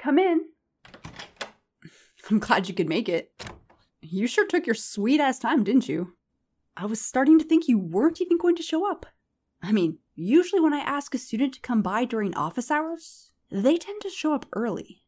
come in. I'm glad you could make it. You sure took your sweet-ass time, didn't you? I was starting to think you weren't even going to show up. I mean, usually when I ask a student to come by during office hours, they tend to show up early.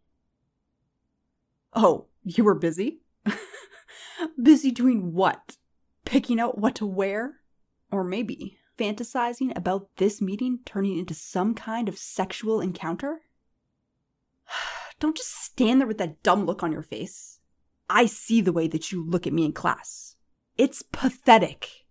Oh, you were busy? Busy doing what? Picking out what to wear? Or maybe fantasizing about this meeting turning into some kind of sexual encounter? Don't just stand there with that dumb look on your face. I see the way that you look at me in class. It's pathetic.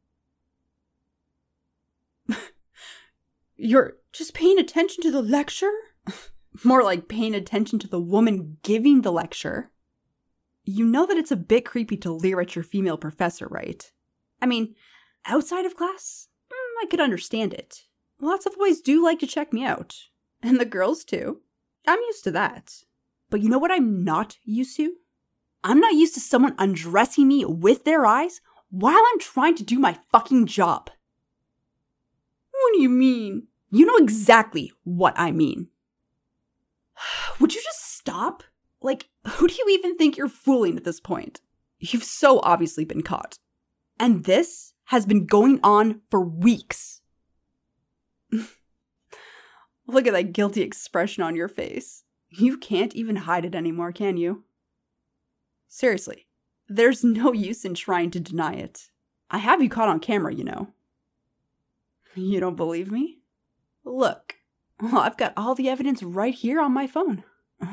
You're just paying attention to the lecture? More like paying attention to the woman giving the lecture. You know that it's a bit creepy to leer at your female professor, right? I mean, outside of class, I could understand it. Lots of boys do like to check me out. And the girls too. I'm used to that. But you know what I'm not used to? I'm not used to someone undressing me with their eyes while I'm trying to do my fucking job. What do you mean? You know exactly what I mean. Would you just stop? Like, who do you even think you're fooling at this point? You've so obviously been caught. And this has been going on for weeks. Look at that guilty expression on your face. You can't even hide it anymore, can you? Seriously, there's no use in trying to deny it. I have you caught on camera, you know. You don't believe me? Look, I've got all the evidence right here on my phone.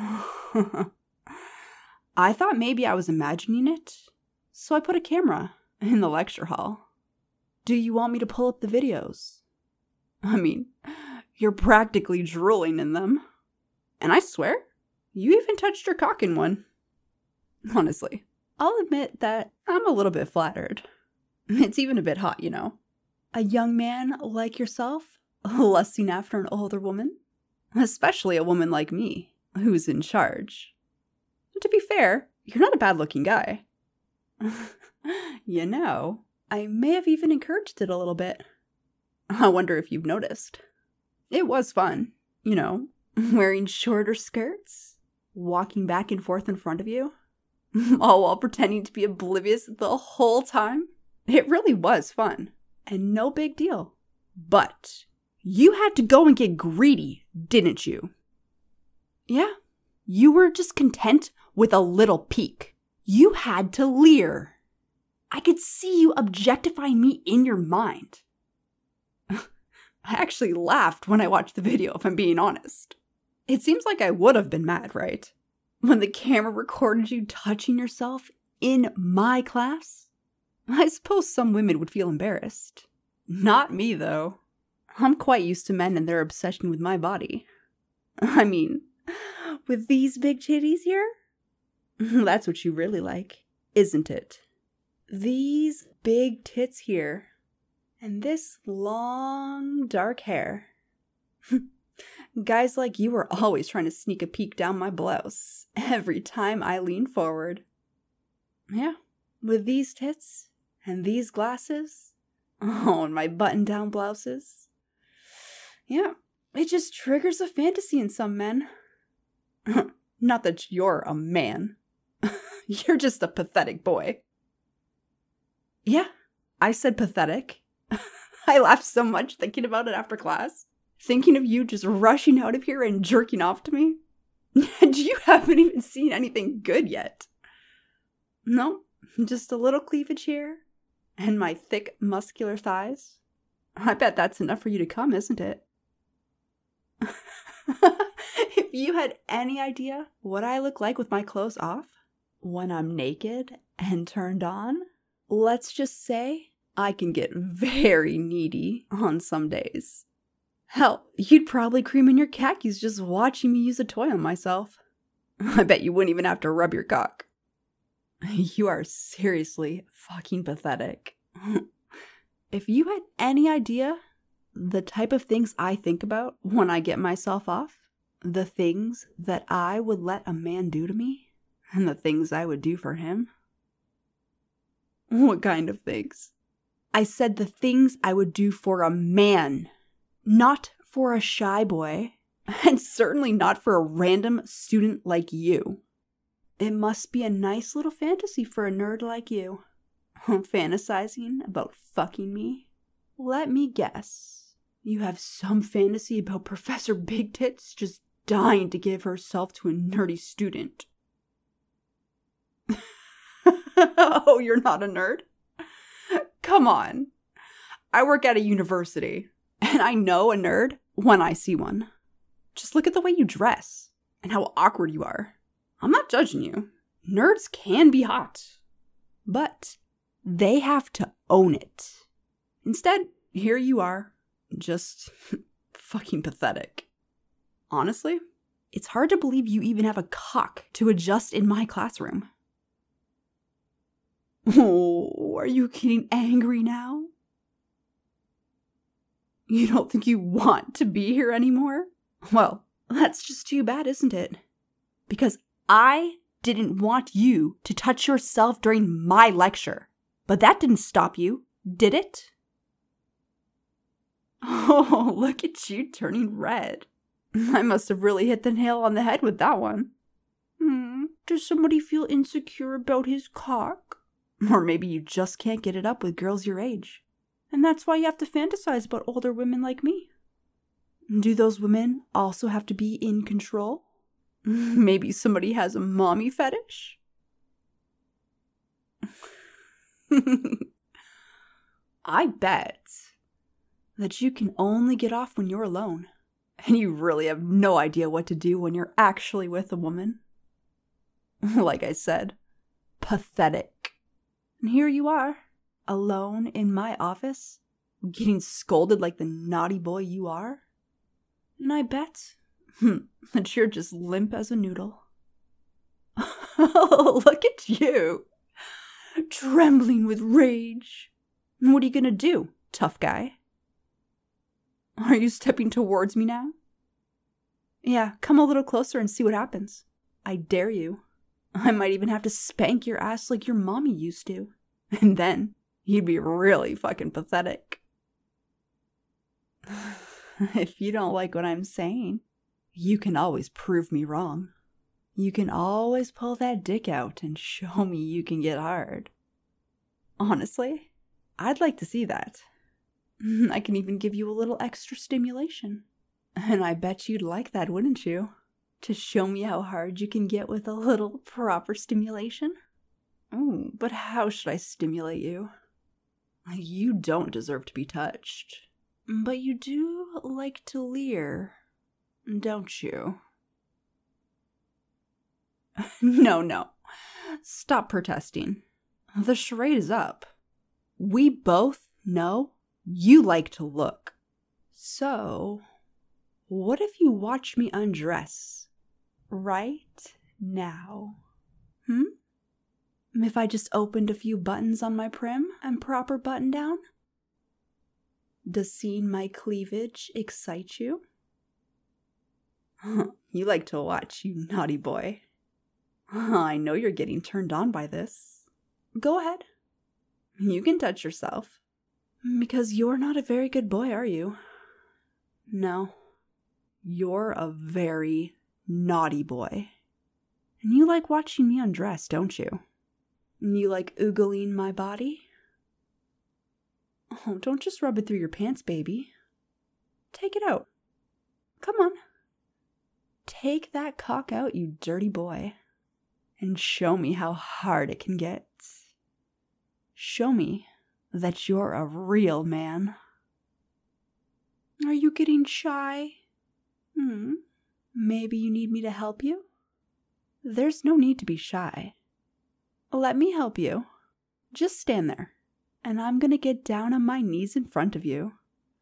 I thought maybe I was imagining it, so I put a camera in the lecture hall. Do you want me to pull up the videos? I mean, you're practically drooling in them. And I swear, you even touched your cock in one. Honestly, I'll admit that I'm a little bit flattered. It's even a bit hot, you know. A young man like yourself, lusting after an older woman. Especially a woman like me, who's in charge. To be fair, you're not a bad-looking guy. You know, I may have even encouraged it a little bit. I wonder if you've noticed. It was fun, you know, wearing shorter skirts, walking back and forth in front of you, all while pretending to be oblivious the whole time. It really was fun, and no big deal. But you had to go and get greedy, didn't you? Yeah, you weren't just content with a little peek. You had to leer. I could see you objectifying me in your mind. I actually laughed when I watched the video, if I'm being honest. It seems like I would have been mad, right? When the camera recorded you touching yourself in my class? I suppose some women would feel embarrassed. Not me, though. I'm quite used to men and their obsession with my body. I mean, with these big titties here? That's what you really like, isn't it? These big tits here. And this long, dark hair. Guys like you are always trying to sneak a peek down my blouse every time I lean forward. Yeah, with these tits and these glasses. Oh, and my button-down blouses. Yeah, it just triggers a fantasy in some men. Not that you're a man. You're just a pathetic boy. Yeah, I said pathetic. I laughed so much thinking about it after class. Thinking of you just rushing out of here and jerking off to me. And you haven't even seen anything good yet. No, just a little cleavage here. And my thick, muscular thighs. I bet that's enough for you to come, isn't it? If you had any idea what I look like with my clothes off, when I'm naked and turned on, let's just say I can get very needy on some days. Hell, you'd probably cream in your khakis just watching me use a toy on myself. I bet you wouldn't even have to rub your cock. You are seriously fucking pathetic. If you had any idea the type of things I think about when I get myself off, the things that I would let a man do to me, and the things I would do for him. What kind of things? I said the things I would do for a man, not for a shy boy. And certainly not for a random student like you. It must be a nice little fantasy for a nerd like you. Fantasizing about fucking me? Let me guess. You have some fantasy about Professor Big Tits just dying to give herself to a nerdy student. Oh, you're not a nerd? Come on. I work at a university, and I know a nerd when I see one. Just look at the way you dress and how awkward you are. I'm not judging you. Nerds can be hot, but they have to own it. Instead, here you are, just fucking pathetic. Honestly, it's hard to believe you even have a cock to adjust in my classroom. Oh, are you getting angry now? You don't think you want to be here anymore? Well, that's just too bad, isn't it? Because I didn't want you to touch yourself during my lecture. But that didn't stop you, did it? Oh, look at you turning red. I must have really hit the nail on the head with that one. Does somebody feel insecure about his cock? Or maybe you just can't get it up with girls your age. And that's why you have to fantasize about older women like me. Do those women also have to be in control? Maybe somebody has a mommy fetish? I bet that you can only get off when you're alone. And you really have no idea what to do when you're actually with a woman. Like I said, pathetic. And here you are, alone in my office, getting scolded like the naughty boy you are. And I bet that you're just limp as a noodle. Oh, look at you, trembling with rage. What are you gonna do, tough guy? Are you stepping towards me now? Yeah, come a little closer and see what happens. I dare you. I might even have to spank your ass like your mommy used to. And then you'd be really fucking pathetic. If you don't like what I'm saying, you can always prove me wrong. You can always pull that dick out and show me you can get hard. Honestly, I'd like to see that. I can even give you a little extra stimulation. And I bet you'd like that, wouldn't you? To show me how hard you can get with a little proper stimulation? Oh, but how should I stimulate you? You don't deserve to be touched. But you do like to leer, don't you? No. Stop protesting. The charade is up. We both know you like to look. So, what if you watch me undress right now? If I just opened a few buttons on my prim and proper button down? Does seeing my cleavage excite you? You like to watch, you naughty boy. I know you're getting turned on by this. Go ahead. You can touch yourself. Because you're not a very good boy, are you? No. You're a very naughty boy. And you like watching me undress, don't you? And you like oogling my body? Oh, don't just rub it through your pants, baby. Take it out. Come on. Take that cock out, you dirty boy. And show me how hard it can get. Show me that you're a real man. Are you getting shy? Maybe you need me to help you? There's no need to be shy. Let me help you. Just stand there, and I'm gonna get down on my knees in front of you.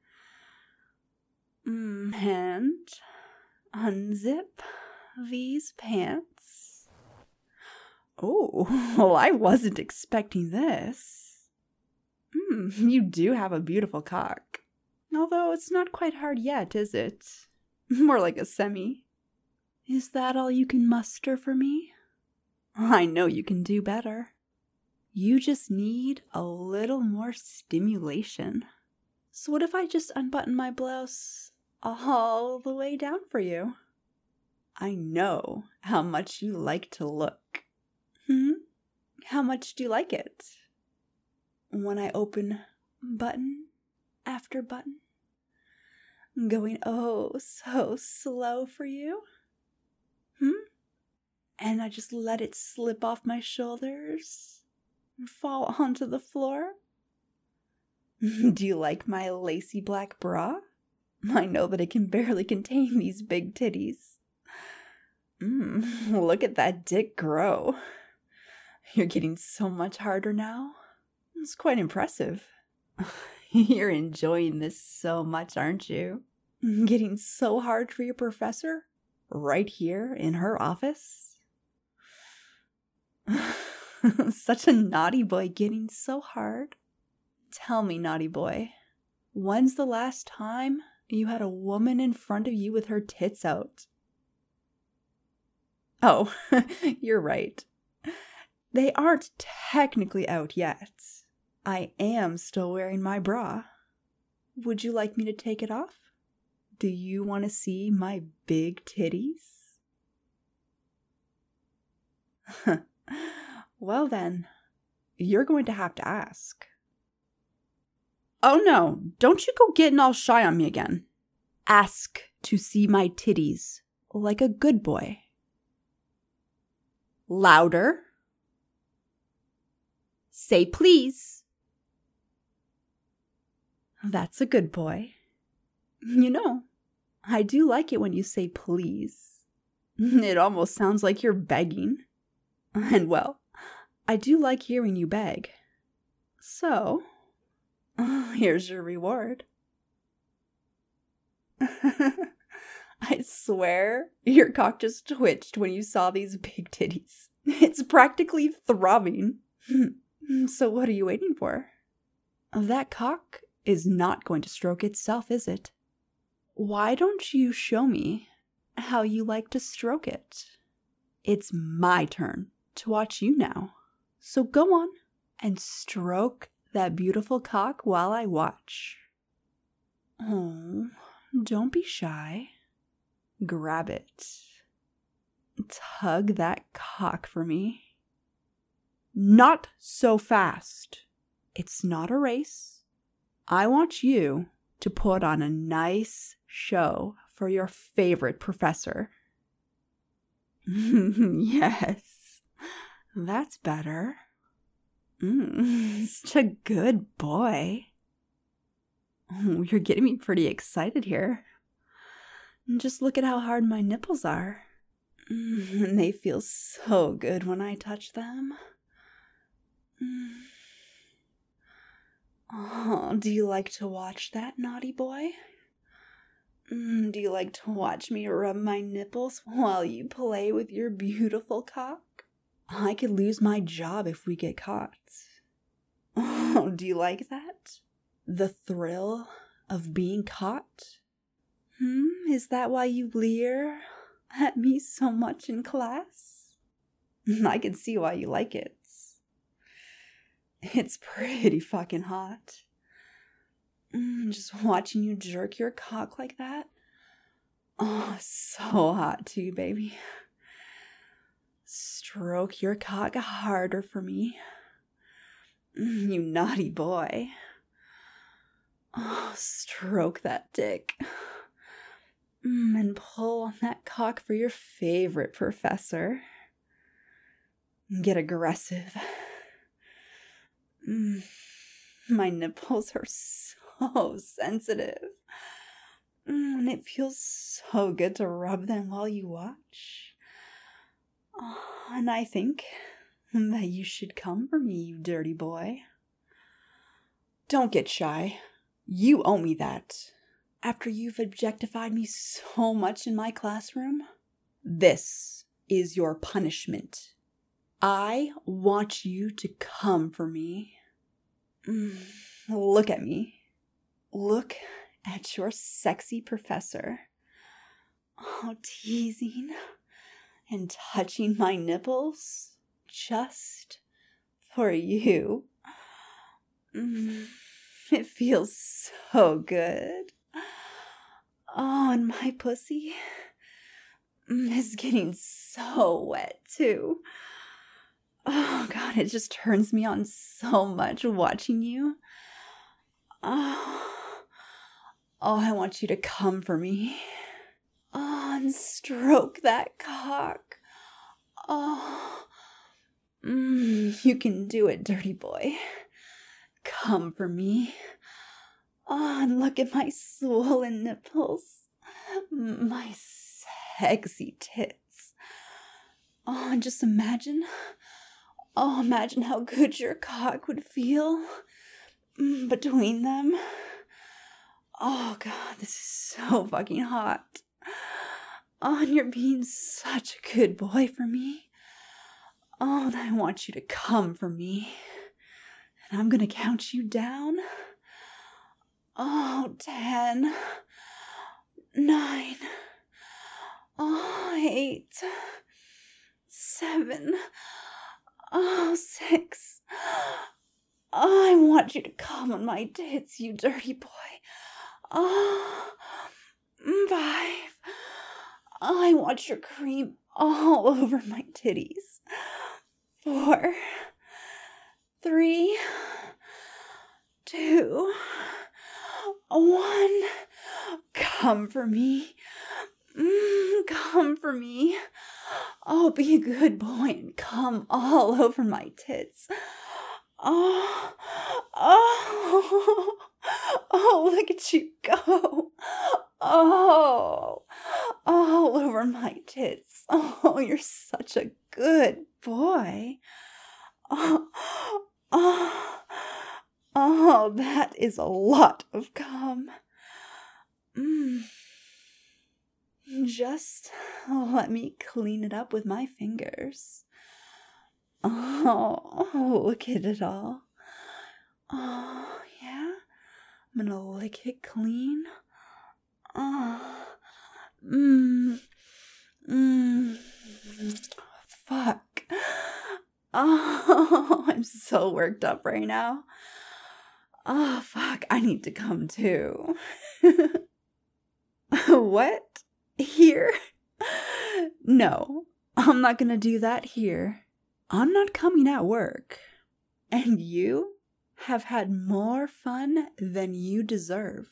And unzip these pants. Oh, well, I wasn't expecting this. You do have a beautiful cock. Although it's not quite hard yet, is it? More like a semi. Is that all you can muster for me? I know you can do better. You just need a little more stimulation. So what if I just unbutton my blouse all the way down for you. I know how much you like to look. How much do you like it? When I open button after button, going oh so slow for you? And I just let it slip off my shoulders and fall onto the floor? Do you like my lacy black bra? I know that it can barely contain these big titties. Look at that dick grow. You're getting so much harder now. It's quite impressive. You're enjoying this so much, aren't you? Getting so hard for your professor? Right here in her office? Such a naughty boy getting so hard. Tell me, naughty boy, when's the last time you had a woman in front of you with her tits out? Oh, you're right. They aren't technically out yet. I am still wearing my bra. Would you like me to take it off? Do you want to see my big titties? Well then, you're going to have to ask. Oh no, don't you go getting all shy on me again. Ask to see my titties, like a good boy. Louder. Say please. That's a good boy. You know, I do like it when you say please. It almost sounds like you're begging. And well, I do like hearing you beg. So, here's your reward. I swear, your cock just twitched when you saw these big titties. It's practically throbbing. So what are you waiting for? That cock is not going to stroke itself, is it? Why don't you show me how you like to stroke it? It's my turn to watch you now. So go on and stroke that beautiful cock while I watch. Oh, don't be shy. Grab it. Tug that cock for me. Not so fast. It's not a race. I want you to put on a nice show for your favorite professor. Yes, that's better. Such a good boy. Oh, you're getting me pretty excited here. Just look at how hard my nipples are. And they feel so good when I touch them. Oh, do you like to watch that, naughty boy? Do you like to watch me rub my nipples while you play with your beautiful cock? I could lose my job if we get caught. Oh, do you like that? The thrill of being caught? Is that why you leer at me so much in class? I can see why you like it. It's pretty fucking hot. Just watching you jerk your cock like that. Oh, so hot too, baby. Stroke your cock harder for me. You naughty boy. Oh, stroke that dick. And pull on that cock for your favorite professor. Get aggressive. My nipples are so sensitive. And it feels so good to rub them while you watch. Oh, and I think that you should come for me, you dirty boy. Don't get shy. You owe me that. After you've objectified me so much in my classroom, this is your punishment. I want you to come for me. Look at me. Look at your sexy professor. Oh, teasing and touching my nipples just for you. It feels so good. Oh, and my pussy is getting so wet too. Oh God, it just turns me on so much watching you. Oh, I want you to come for me. Oh, and stroke that cock. Oh, you can do it, dirty boy. Come for me. Oh, and look at my swollen nipples. My sexy tits. Oh, and just imagine. Oh, imagine how good your cock would feel between them. Oh, God, this is so fucking hot. Oh, and you're being such a good boy for me. Oh, and I want you to come for me. And I'm gonna count you down. Oh, 10, 9, 8, 7, 6. Oh, I want you to come on my tits, you dirty boy. Oh, 5. Oh, I want your cream all over my titties. 4, 3, 2, 1. Come for me. Come for me. Oh, be a good boy and come all over my tits. Oh, look at you go. Oh, all over my tits. Oh, you're such a good boy. Oh, that is a lot of cum. Just let me clean it up with my fingers. Oh, look at it all. Oh, yeah? I'm gonna lick it clean. Fuck. Oh, I'm so worked up right now. Oh, fuck, I need to come too. What? Here? No, I'm not gonna do that here. I'm not coming at work. And you have had more fun than you deserve.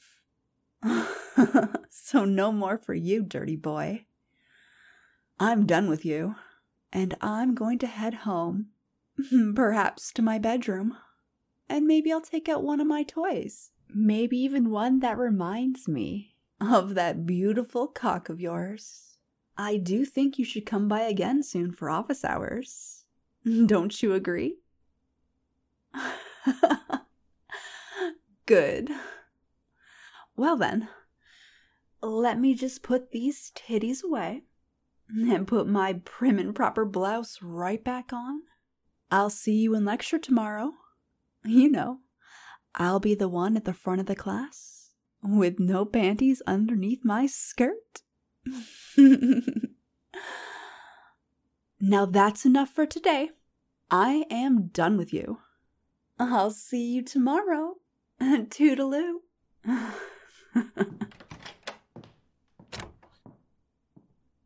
So no more for you, dirty boy. I'm done with you, and I'm going to head home, perhaps to my bedroom, and maybe I'll take out one of my toys. Maybe even one that reminds me of that beautiful cock of yours. I do think you should come by again soon for office hours. Don't you agree? Good. Well then, let me just put these titties away and put my prim and proper blouse right back on. I'll see you in lecture tomorrow. You know, I'll be the one at the front of the class with no panties underneath my skirt. Now that's enough for today. I am done with you. I'll see you tomorrow. Toodaloo.